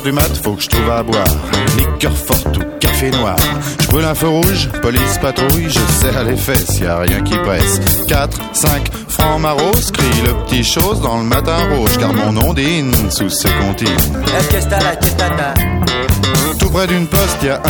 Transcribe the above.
2h du mat, faut que je trouve à boire. Liqueur forte ou café noir. Je brûle un feu rouge, police patrouille, je serre les fesses, y a rien qui presse. 4, 5, francs maros, crie le petit chose dans le matin rouge, car mon ondine sous ses comptines. Tout près d'une poste, y a